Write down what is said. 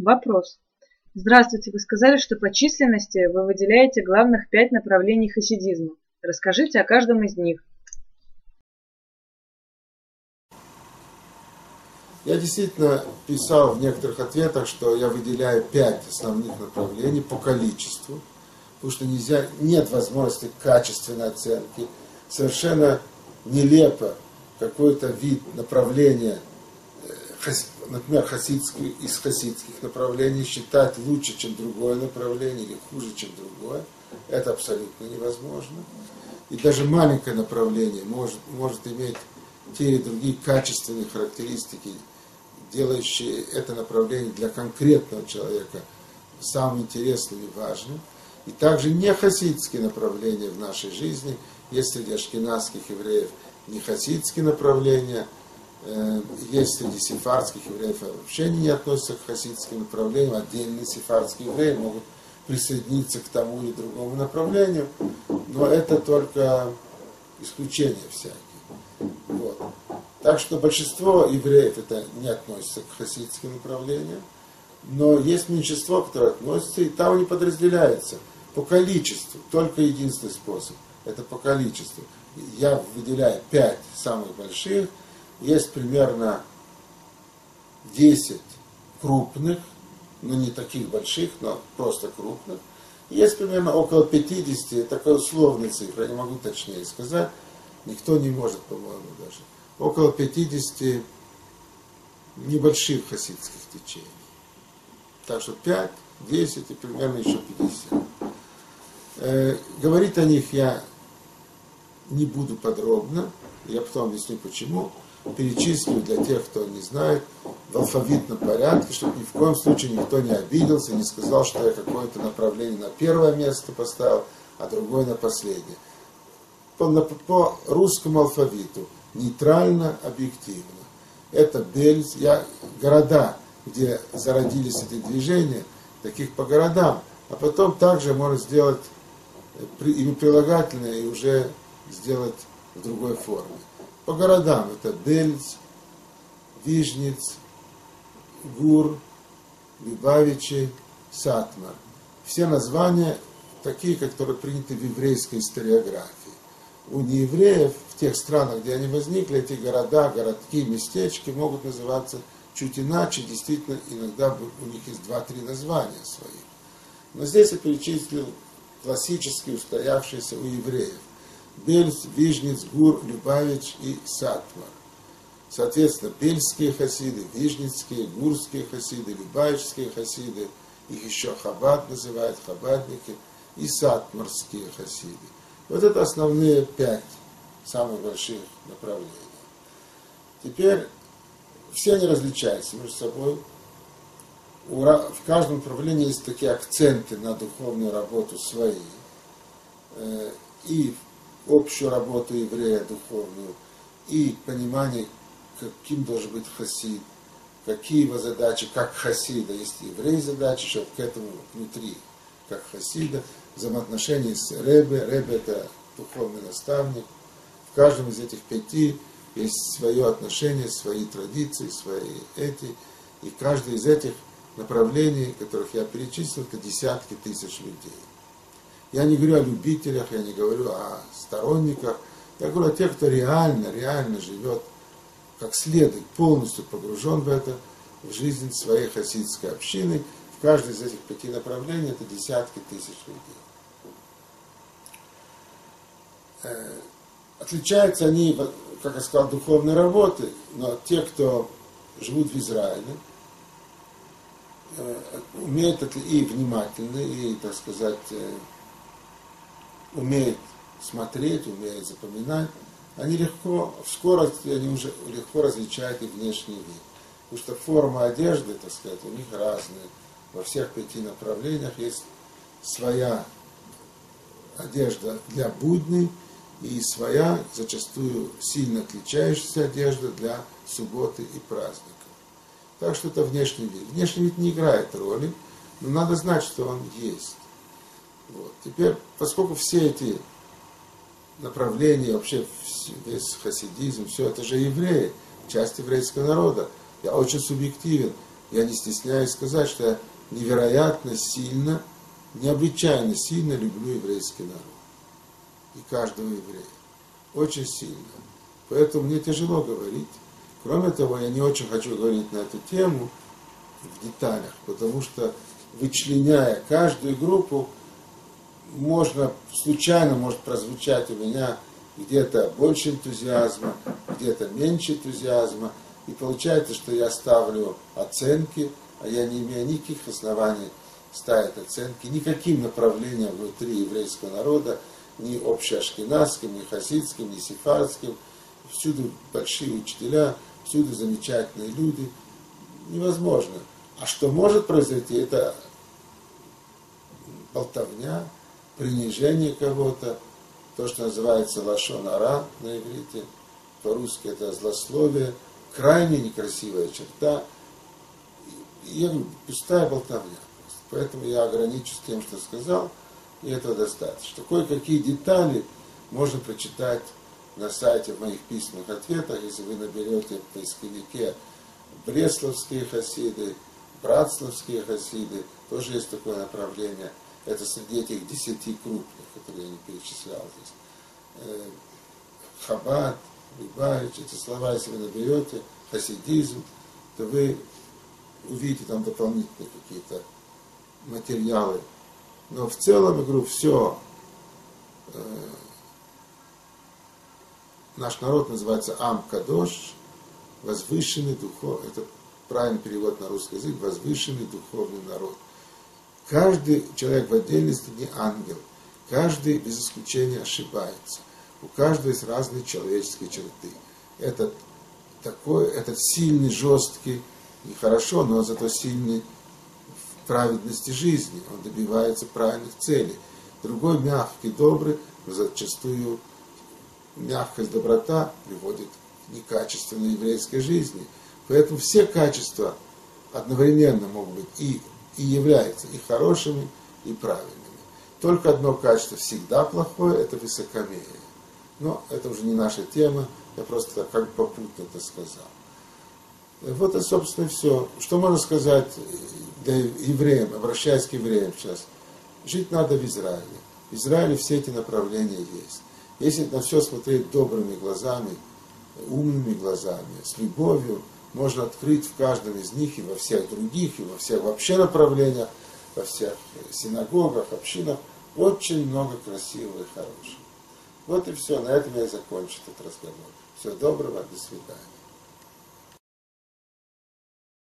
Вопрос. Здравствуйте, вы сказали, что по численности вы выделяете главных 5 направлений хасидизма. Расскажите о каждом из них. Я действительно писал в некоторых ответах, что я выделяю 5 основных направлений по количеству, потому что нет возможности качественной оценки. Совершенно нелепо какой-то вид направления, например, из хасидских направлений считать лучше, чем другое направление, или хуже, чем другое. Это абсолютно невозможно. И даже маленькое направление может иметь те или другие качественные характеристики, делающие это направление для конкретного человека самым интересным и важным. И также не хасидские направления в нашей жизни, есть среди ашкеназских евреев не хасидские направления, есть среди сефардских евреев вообще они не относятся к хасидским направлениям, отдельные сефардские евреи могут присоединиться к тому или другому направлению, но это только исключения всякие. Вот. Так что большинство евреев это не относится к хасидским направлениям, но есть меньшинство, которое относится, и там они подразделяются по количеству. Только единственный способ – это по количеству. Я выделяю 5 самых больших, есть примерно 10 крупных, но не таких больших, но просто крупных. Есть примерно около 50, такая условная цифра, я не могу точнее сказать, никто не может, по-моему, даже. Около 50 небольших хасидских течений. Так что 5, 10 и примерно еще 50. Говорить о них я не буду подробно, я потом объясню почему. Перечислю для тех, кто не знает, в алфавитном порядке, чтобы ни в коем случае никто не обиделся, не сказал, что я какое-то направление на первое место поставил, а другое на последнее. По русскому алфавиту, нейтрально, объективно. Это Бельц, города, где зародились эти движения, таких по городам, а потом также можно сделать имя прилагательное и уже сделать в другой форме. По городам это Бельц, Вижниц, Гур, Любавичи, Сатмар. Все названия такие, которые приняты в еврейской историографии. У неевреев в тех странах, где они возникли, эти города, городки, местечки могут называться чуть иначе. Действительно, иногда у них есть 2-3 названия своих. Но здесь я перечислил классические, устоявшиеся у евреев. Бельц, Вижниц, Гур, Любавич и Сатмар. Соответственно, бельские хасиды, вижницкие, гурские хасиды, любавичские хасиды, их еще Хабад называют, хабадники, и сатмарские хасиды. Вот это основные 5 самых больших направлений. Теперь все они различаются между собой. В каждом направлении есть такие акценты на духовную работу свои. И общую работу еврея духовную, и понимание, каким должен быть хасид, какие его задачи, как хасида. Есть еврей задачи, чтобы к этому внутри, как хасида, взаимоотношения с Ребе. Ребе это духовный наставник. В каждом из этих 5 есть свое отношение, свои традиции, свои эти. И каждый из этих направлений, которых я перечислил, это десятки тысяч людей. Я не говорю о любителях, я не говорю о сторонниках, я говорю о тех, кто реально живет как следует, полностью погружен в это, в жизнь своей хасидской общины. В каждой из этих 5 направлений это десятки тысяч людей. Отличаются они, как я сказал, духовной работой, но те, кто живут в Израиле, умеют и внимательны, и, так сказать, умеют смотреть, умеют запоминать, они в скорости они уже легко различают и внешний вид. Потому что форма одежды, так сказать, у них разные. Во всех 5 направлениях есть своя одежда для будней и своя, зачастую сильно отличающаяся одежда для субботы и праздников. Так что это внешний вид. Внешний вид не играет роли, но надо знать, что он есть. Вот. Теперь, поскольку все эти направления, вообще весь хасидизм, все это же евреи, часть еврейского народа, я очень субъективен. я не стесняюсь сказать, что я невероятно сильно, необычайно сильно люблю еврейский народ. И каждого еврея. Очень сильно. Поэтому мне тяжело говорить. Кроме того, я не очень хочу говорить на эту тему в деталях, потому что, вычленяя каждую группу, случайно может прозвучать у меня где-то больше энтузиазма, где-то меньше энтузиазма. И получается, что я ставлю оценки, а я не имею никаких оснований ставить оценки никаким направлениям внутри еврейского народа, ни общеашкеназским, ни хасидским, ни сефардским. Всюду большие учителя, всюду замечательные люди. Невозможно. А что может произойти, это болтовня, принижение кого-то, то, что называется лашон ара на иврите, по-русски это злословие, крайне некрасивая черта. И пустая болтовня. Поэтому я ограничусь тем, что сказал, и этого достаточно. Кое-какие детали можно прочитать на сайте в моих письменных ответах, если вы наберете в поисковике бресловские хасиды, братславские хасиды, тоже есть такое направление. Это среди этих 10 крупных, которые я не перечислял здесь. Хаббат, Любавич, эти слова, если вы наберете, хасидизм, то вы увидите там дополнительные какие-то материалы. Но в целом, я говорю, все. Наш народ называется Ам Кадош, возвышенный духовный, это правильный перевод на русский язык, возвышенный духовный народ. Каждый человек в отдельности не ангел, каждый без исключения ошибается. У каждого есть разные человеческие черты. Этот сильный, жесткий, нехорошо, но зато сильный в праведности жизни. Он добивается правильных целей. Другой мягкий, добрый, но зачастую мягкость, доброта приводит к некачественной еврейской жизни. Поэтому все качества одновременно могут быть и являются и хорошими, и правильными. Только одно качество всегда плохое, это высокомерие. Но это уже не наша тема, я просто как бы попутно это сказал. Вот и, собственно, все. Что можно сказать для евреям, обращаясь к евреям сейчас? Жить надо в Израиле. В Израиле все эти направления есть. Если на все смотреть добрыми глазами, умными глазами, с любовью, можно открыть в каждом из них и во всех других, и во всех вообще направлениях, во всех синагогах, общинах, очень много красивого и хорошего. Вот и все, на этом я закончу этот разговор. Всего доброго, до свидания.